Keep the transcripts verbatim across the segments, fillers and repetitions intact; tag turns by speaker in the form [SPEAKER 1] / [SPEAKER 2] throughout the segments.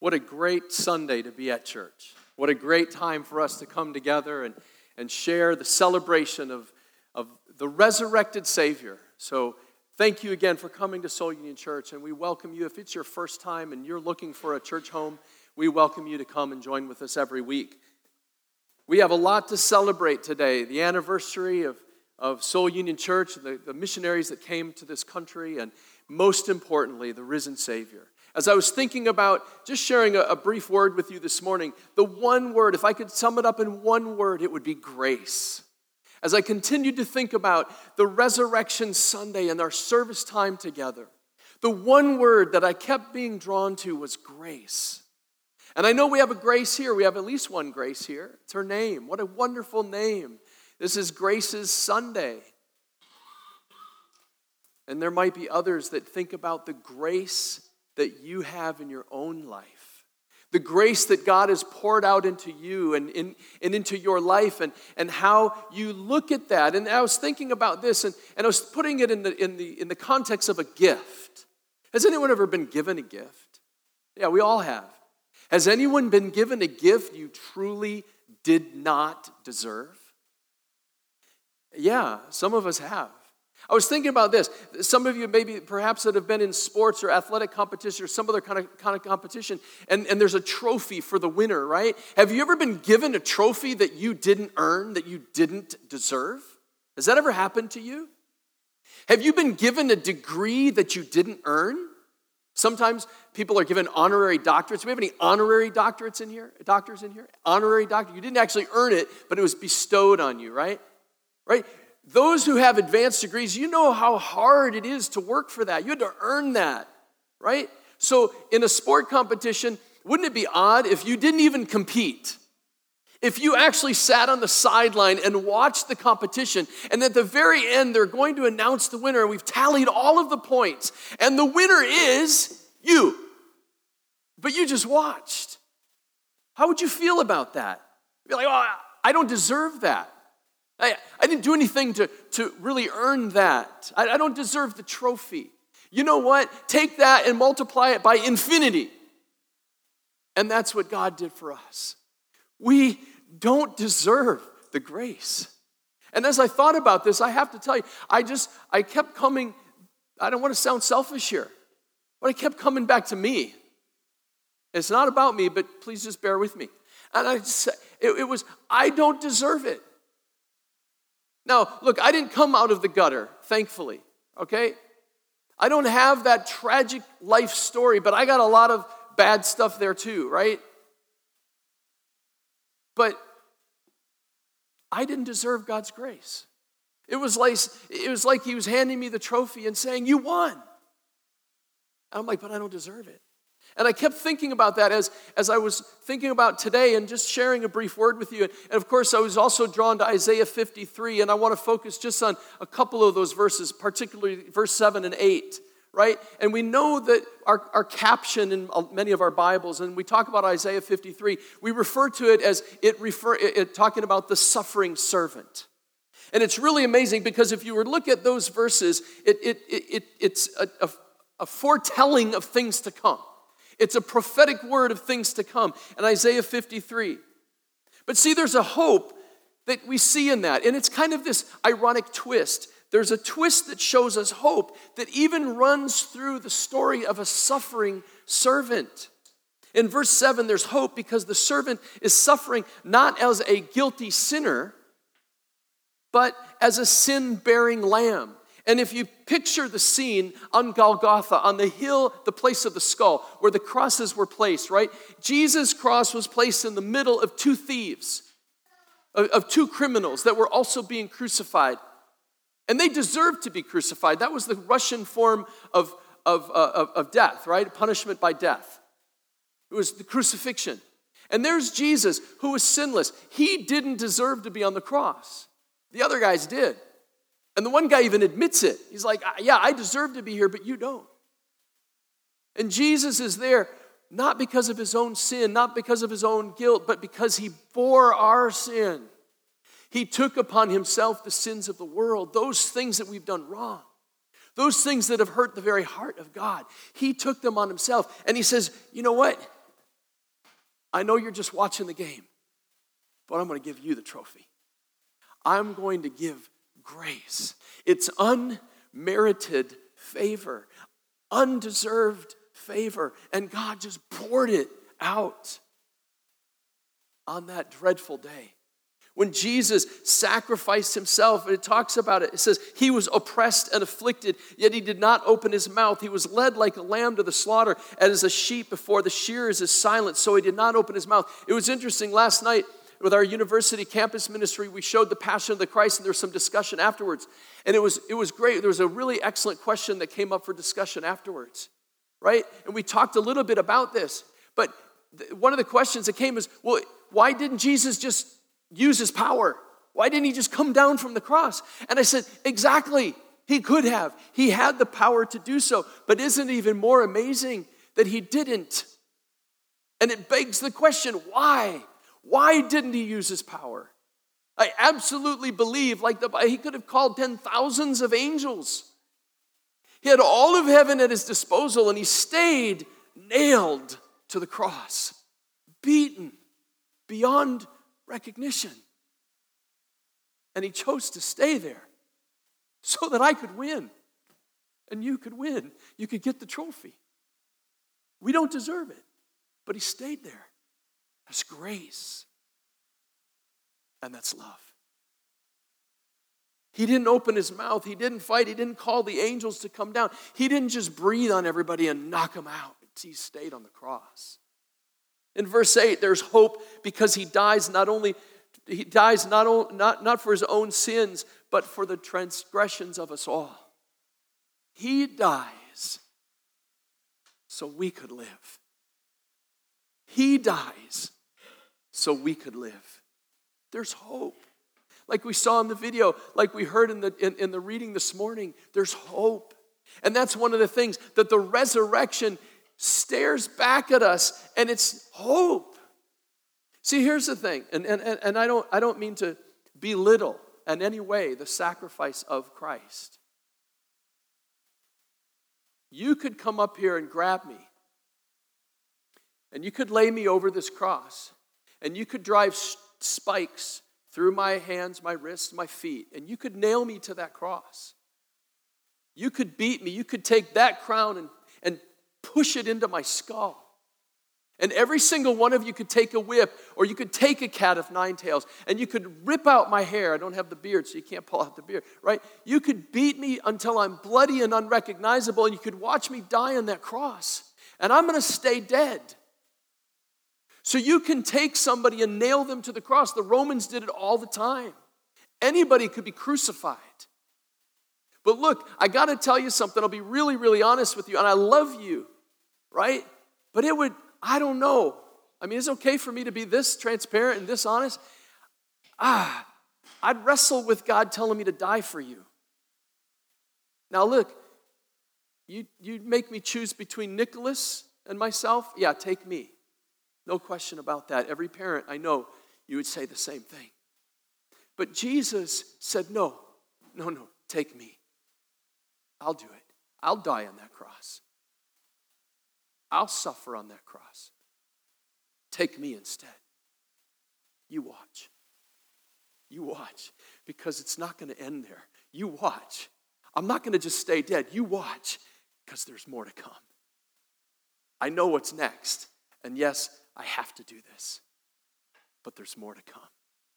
[SPEAKER 1] What a great Sunday to be at church. What a great time for us to come together and, and share the celebration of, of the resurrected Savior. So thank you again for coming to Soul Union Church, and we welcome you. If it's your first time and you're looking for a church home, we welcome you to come and join with us every week. We have a lot to celebrate today, the anniversary of, of Soul Union Church, the, the missionaries that came to this country, and most importantly, the risen Savior. As I was thinking about just sharing a, a brief word with you this morning, the one word, if I could sum it up in one word, it would be grace. As I continued to think about the Resurrection Sunday and our service time together, the one word that I kept being drawn to was grace. And I know we have a grace here. We have at least one grace here. It's her name. What a wonderful name. This is Grace's Sunday. And there might be others that think about the grace that you have in your own life. The grace that God has poured out into you and, in, and into your life, and, and how you look at that. And I was thinking about this, and, and I was putting it in the, in, the, in the context of a gift. Has anyone ever been given a gift? Yeah, we all have. Has anyone been given a gift you truly did not deserve? Yeah, some of us have. I was thinking about this. Some of you maybe perhaps that have been in sports or athletic competition or some other kind of, kind of competition, and, and there's a trophy for the winner, right? Have you ever been given a trophy that you didn't earn, that you didn't deserve? Has that ever happened to you? Have you been given a degree that you didn't earn? Sometimes people are given honorary doctorates. Do we have any honorary doctorates in here? Doctors in here? Honorary doctorate. You didn't actually earn it, but it was bestowed on you, right? Right? Those who have advanced degrees, you know how hard it is to work for that. You had to earn that, right? So in a sport competition, wouldn't it be odd if you didn't even compete? If you actually sat on the sideline and watched the competition, and at the very end, they're going to announce the winner, and we've tallied all of the points, and the winner is you. But you just watched. How would you feel about that? You'd be like, oh, I don't deserve that. I, I didn't do anything to, to really earn that. I, I don't deserve the trophy. You know what? Take that and multiply it by infinity. And that's what God did for us. We don't deserve the grace. And as I thought about this, I have to tell you, I just, I kept coming, I don't want to sound selfish here, but I kept coming back to me. It's not about me, but please just bear with me. And I just, it, it was, I don't deserve it. Now, look, I didn't come out of the gutter, thankfully, okay? I don't have that tragic life story, but I got a lot of bad stuff there too, right? But I didn't deserve God's grace. It was like, it was like he was handing me the trophy and saying, you won. And I'm like, but I don't deserve it. And I kept thinking about that as, as I was thinking about today and just sharing a brief word with you. And of course, I was also drawn to Isaiah fifty-three, and I want to focus just on a couple of those verses, particularly verse seven and eight, right? And we know that our, our caption in many of our Bibles, and we talk about Isaiah fifty-three, we refer to it as it refer it, it talking about the suffering servant. And it's really amazing because if you were to look at those verses, it, it, it, it it's a, a, a foretelling of things to come. It's a prophetic word of things to come in Isaiah fifty-three. But see, there's a hope that we see in that. And it's kind of this ironic twist. There's a twist that shows us hope that even runs through the story of a suffering servant. In verse seven, there's hope because the servant is suffering not as a guilty sinner, but as a sin-bearing lamb. And if you picture the scene on Golgotha, on the hill, the place of the skull, where the crosses were placed, right? Jesus' cross was placed in the middle of two thieves, of, of two criminals that were also being crucified. And they deserved to be crucified. That was the Russian form of, of, uh, of, of death, right? Punishment by death. It was the crucifixion. And there's Jesus, who was sinless. He didn't deserve to be on the cross. The other guys did. And the one guy even admits it. He's like, yeah, I deserve to be here, but you don't. And Jesus is there not because of his own sin, not because of his own guilt, but because he bore our sin. He took upon himself the sins of the world, those things that we've done wrong, those things that have hurt the very heart of God. He took them on himself. And he says, you know what? I know you're just watching the game, but I'm going to give you the trophy. I'm going to give grace. It's unmerited favor, undeserved favor, and God just poured it out on that dreadful day. When Jesus sacrificed himself, and it talks about it, it says, he was oppressed and afflicted, yet he did not open his mouth. He was led like a lamb to the slaughter, and as a sheep before the shearers is silent, so he did not open his mouth. It was interesting, last night with our university campus ministry, we showed the Passion of the Christ, and there was some discussion afterwards. And it was, it was great. There was a really excellent question that came up for discussion afterwards, right? And we talked a little bit about this. But th- one of the questions that came is, well, why didn't Jesus just use his power? Why didn't he just come down from the cross? And I said, exactly, he could have. He had the power to do so. But isn't it even more amazing that he didn't? And it begs the question, why? Why didn't he use his power? I absolutely believe, like the he could have called ten thousands of angels. He had all of heaven at his disposal, and he stayed nailed to the cross, beaten beyond recognition. And he chose to stay there so that I could win, and you could win. You could get the trophy. We don't deserve it, but he stayed there. That's grace. And that's love. He didn't open his mouth. He didn't fight. He didn't call the angels to come down. He didn't just breathe on everybody and knock them out. He stayed on the cross. In verse eight, there's hope because he dies not only he dies not, only, not, not for his own sins, but for the transgressions of us all. He dies so we could live. He dies so we could live. There's hope. Like we saw in the video, like we heard in the, in, in the reading this morning, there's hope. And that's one of the things that the resurrection stares back at us, and it's hope. See, here's the thing, and, and, and I don't I don't mean to belittle in any way the sacrifice of Christ. You could come up here and grab me, and you could lay me over this cross, and you could drive spikes through my hands, my wrists, my feet, and you could nail me to that cross. You could beat me. You could take that crown and, and push it into my skull. And every single one of you could take a whip, or you could take a cat of nine tails, and you could rip out my hair. I don't have the beard, so you can't pull out the beard, right? You could beat me until I'm bloody and unrecognizable, and you could watch me die on that cross. And I'm going to stay dead. So you can take somebody and nail them to the cross. The Romans did it all the time. Anybody could be crucified. But look, I got to tell you something. I'll be really, really honest with you. And I love you, right? But it would, I don't know. I mean, it's okay for me to be this transparent and this honest. Ah, I'd wrestle with God telling me to die for you. Now look, you, you make me choose between Nicholas and myself. Yeah, take me. No question about that. Every parent, I know, you would say the same thing. But Jesus said, no, no, no, take me. I'll do it. I'll die on that cross. I'll suffer on that cross. Take me instead. You watch. You watch. Because it's not going to end there. You watch. I'm not going to just stay dead. You watch. Because there's more to come. I know what's next. And yes, I have to do this. But there's more to come.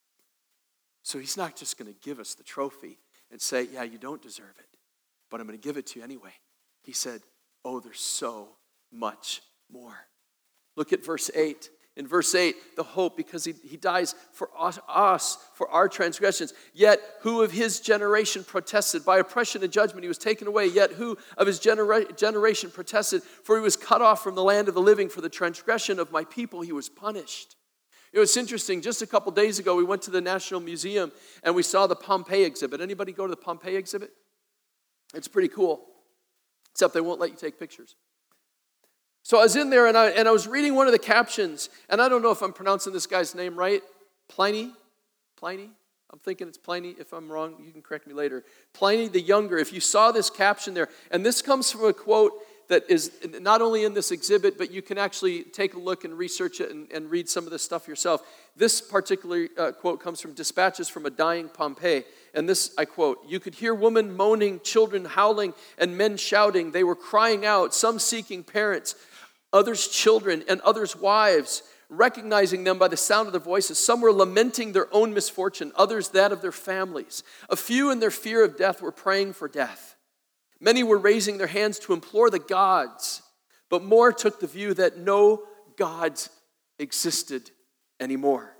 [SPEAKER 1] So he's not just going to give us the trophy and say, yeah, you don't deserve it, but I'm going to give it to you anyway. He said, oh, there's so much more. Look at verse eight. In verse eight, the hope, because he, he dies for us, us, for our transgressions. Yet who of his generation protested? By oppression and judgment he was taken away. Yet who of his genera- generation protested? For he was cut off from the land of the living. For the transgression of my people he was punished. It was interesting. Just a couple days ago, we went to the National Museum and we saw the Pompeii exhibit. Anybody go to the Pompeii exhibit? It's pretty cool. Except they won't let you take pictures. So I was in there and I, and I was reading one of the captions, and I don't know if I'm pronouncing this guy's name right. Pliny? Pliny? I'm thinking it's Pliny. If I'm wrong, you can correct me later. Pliny the Younger. If you saw this caption there, and this comes from a quote that is not only in this exhibit, but you can actually take a look and research it and, and read some of this stuff yourself. This particular uh, quote comes from Dispatches from a Dying Pompeii. And this, I quote, "You could hear women moaning, children howling, and men shouting. They were crying out, some seeking parents, others children, and others wives, recognizing them by the sound of their voices. Some were lamenting their own misfortune, others that of their families. A few in their fear of death were praying for death. Many were raising their hands to implore the gods, but more took the view that no gods existed anymore.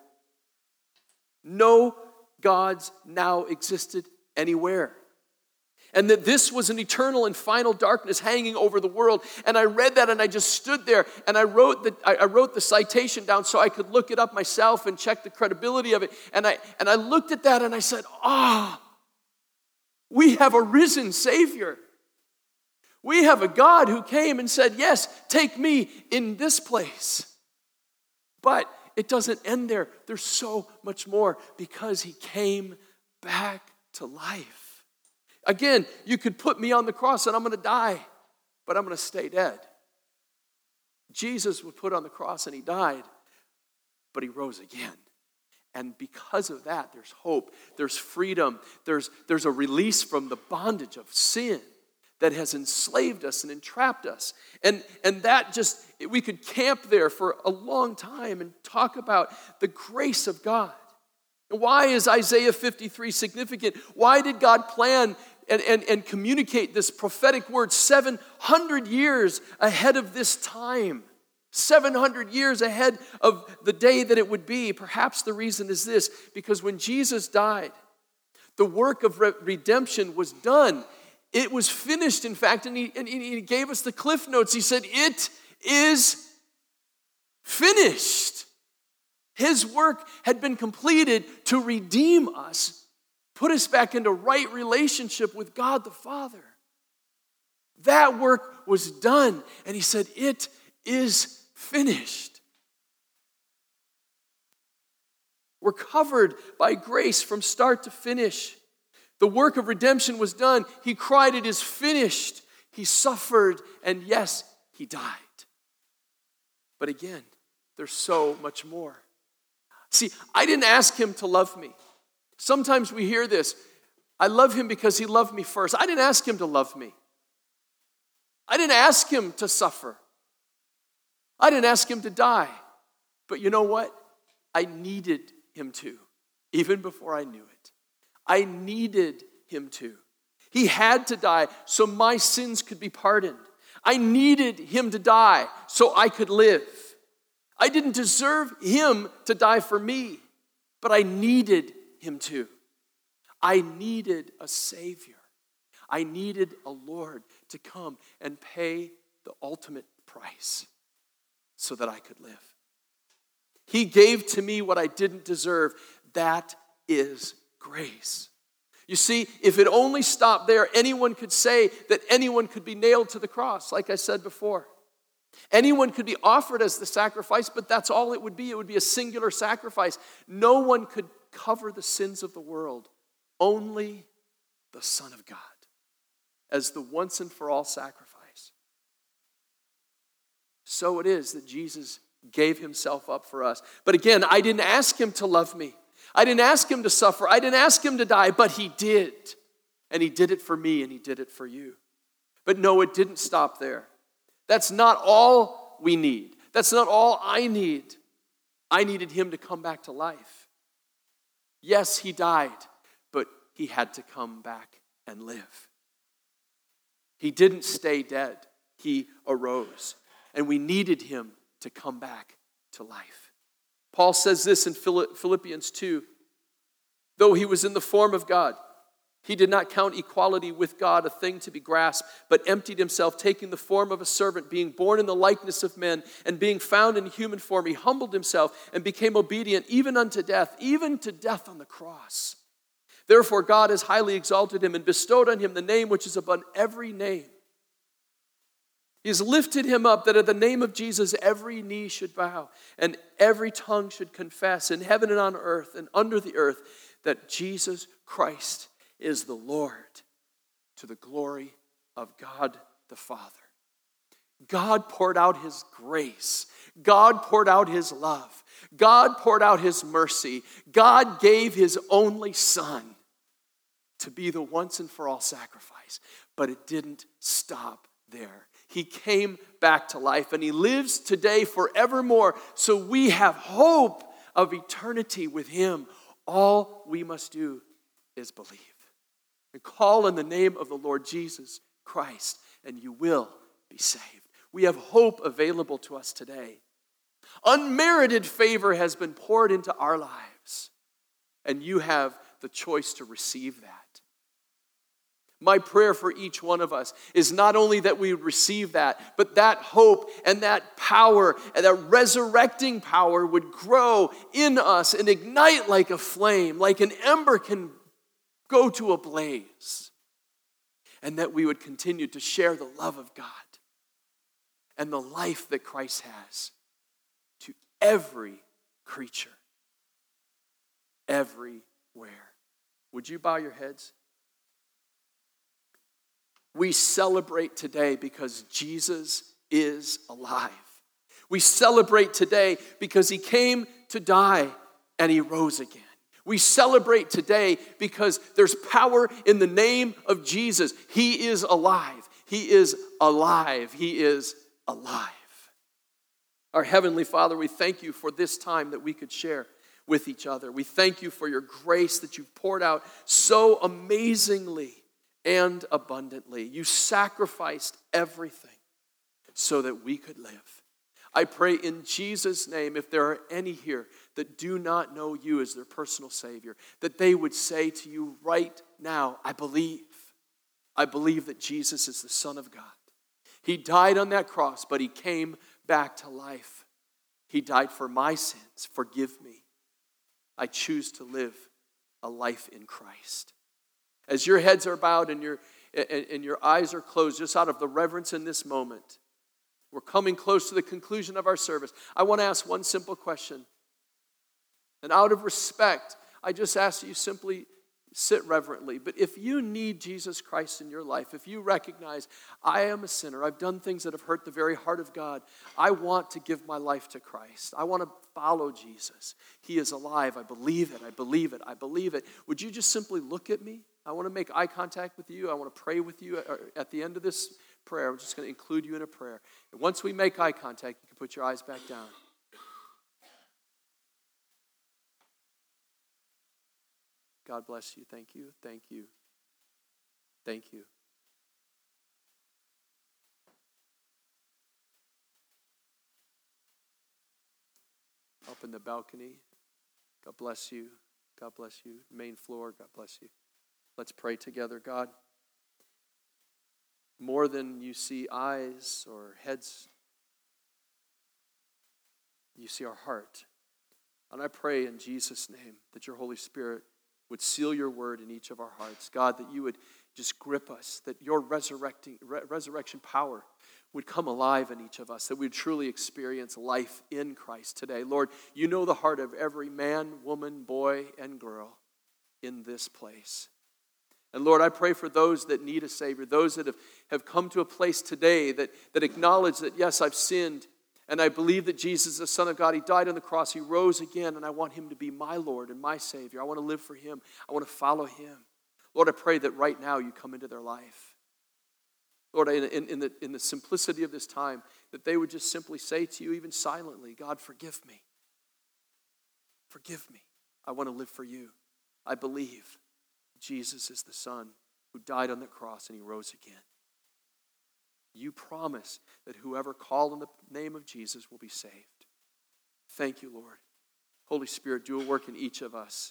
[SPEAKER 1] No gods now existed anywhere. And that this was an eternal and final darkness hanging over the world. And I read that and I just stood there and I wrote the, I wrote the citation down so I could look it up myself and check the credibility of it. And I, and I looked at that and I said, ah, oh, we have a risen Savior. We have a God who came and said, yes, take me in this place. But it doesn't end there. There's so much more because he came back to life. Again, you could put me on the cross and I'm going to die, but I'm going to stay dead. Jesus was put on the cross and he died, but he rose again. And because of that, there's hope, there's freedom, there's, there's a release from the bondage of sin that has enslaved us and entrapped us. And, and that just, we could camp there for a long time and talk about the grace of God. And why is Isaiah fifty-three significant? Why did God plan and, and, and communicate this prophetic word seven hundred years ahead of this time? seven hundred years ahead of the day that it would be. Perhaps the reason is this, because when Jesus died, the work of re- redemption was done. It was finished, in fact, and he, and he gave us the cliff notes. He said, it is finished. His work had been completed to redeem us, put us back into right relationship with God the Father. That work was done, and he said, it is finished. We're covered by grace from start to finish. The work of redemption was done. He cried, it is finished. He suffered, and yes, he died. But again, there's so much more. See, I didn't ask him to love me. Sometimes we hear this, I love him because he loved me first. I didn't ask him to love me. I didn't ask him to suffer. I didn't ask him to die. But you know what? I needed him to, even before I knew it. I needed him to. He had to die so my sins could be pardoned. I needed him to die so I could live. I didn't deserve him to die for me, but I needed him to. I needed a Savior. I needed a Lord to come and pay the ultimate price so that I could live. He gave to me what I didn't deserve. That is grace. You see, if it only stopped there, anyone could say that anyone could be nailed to the cross, like I said before. Anyone could be offered as the sacrifice, but that's all it would be. It would be a singular sacrifice. No one could cover the sins of the world. Only the Son of God as the once and for all sacrifice. So it is that Jesus gave himself up for us. But again, I didn't ask him to love me. I didn't ask him to suffer. I didn't ask him to die, but he did. And he did it for me, and he did it for you. But no, it didn't stop there. That's not all we need. That's not all I need. I needed him to come back to life. Yes, he died, but he had to come back and live. He didn't stay dead. He arose. And we needed him to come back to life. Paul says this in Philippians two. Though he was in the form of God, he did not count equality with God a thing to be grasped, but emptied himself, taking the form of a servant, being born in the likeness of men, and being found in human form. He humbled himself and became obedient even unto death, even to death on the cross. Therefore God has highly exalted him and bestowed on him the name which is above every name. He has lifted him up that at the name of Jesus every knee should bow and every tongue should confess in heaven and on earth and under the earth that Jesus Christ is the Lord, to the glory of God the Father. God poured out his grace. God poured out his love. God poured out his mercy. God gave his only son to be the once and for all sacrifice. But it didn't stop there. He came back to life, and he lives today forevermore. So we have hope of eternity with him. All we must do is believe and call in the name of the Lord Jesus Christ, and you will be saved. We have hope available to us today. Unmerited favor has been poured into our lives, and you have the choice to receive that. My prayer for each one of us is not only that we receive that, but that hope and that power and that resurrecting power would grow in us and ignite like a flame, like an ember can go to a blaze. And that we would continue to share the love of God and the life that Christ has to every creature, everywhere. Would you bow your heads? We celebrate today because Jesus is alive. We celebrate today because he came to die and he rose again. We celebrate today because there's power in the name of Jesus. He is alive. He is alive. He is alive. Our Heavenly Father, we thank you for this time that we could share with each other. We thank you for your grace that you've poured out so amazingly and abundantly. You sacrificed everything so that we could live. I pray in Jesus' name, if there are any here that do not know you as their personal Savior, that they would say to you right now, I believe. I believe that Jesus is the Son of God. He died on that cross, but he came back to life. He died for my sins. Forgive me. I choose to live a life in Christ. As your heads are bowed and your, and your eyes are closed, just out of the reverence in this moment, we're coming close to the conclusion of our service. I want to ask one simple question. And out of respect, I just ask that you simply sit reverently. But if you need Jesus Christ in your life, if you recognize, I am a sinner, I've done things that have hurt the very heart of God, I want to give my life to Christ. I want to follow Jesus. He is alive. I believe it. I believe it. I believe it. Would you just simply look at me? I want to make eye contact with you. I want to pray with you at the end of this prayer. I'm just going to include you in a prayer. And once we make eye contact, you can put your eyes back down. God bless you. Thank you. Thank you. Thank you. Up in the balcony, God bless you. God bless you. Main floor, God bless you. Let's pray together. God, more than you see eyes or heads, you see our heart. And I pray in Jesus' name that your Holy Spirit would seal your word in each of our hearts. God, that you would just grip us, that your resurrecting re- resurrection power would come alive in each of us, that we would truly experience life in Christ today. Lord, you know the heart of every man, woman, boy, and girl in this place. And Lord, I pray for those that need a Savior, those that have, have come to a place today that, that acknowledge that, yes, I've sinned, and I believe that Jesus is the Son of God. He died on the cross. He rose again, and I want him to be my Lord and my Savior. I want to live for him. I want to follow him. Lord, I pray that right now you come into their life. Lord, in, in, in, the, in the simplicity of this time, that they would just simply say to you, even silently, God, forgive me. Forgive me. I want to live for you. I believe Jesus is the Son who died on the cross and he rose again. You promise that whoever called on the name of Jesus will be saved. Thank you, Lord. Holy Spirit, do a work in each of us.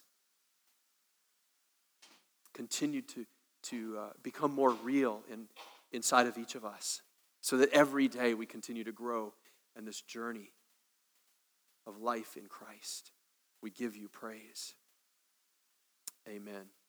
[SPEAKER 1] Continue to, to uh, become more real in, inside of each of us so that every day we continue to grow in this journey of life in Christ. We give you praise. Amen.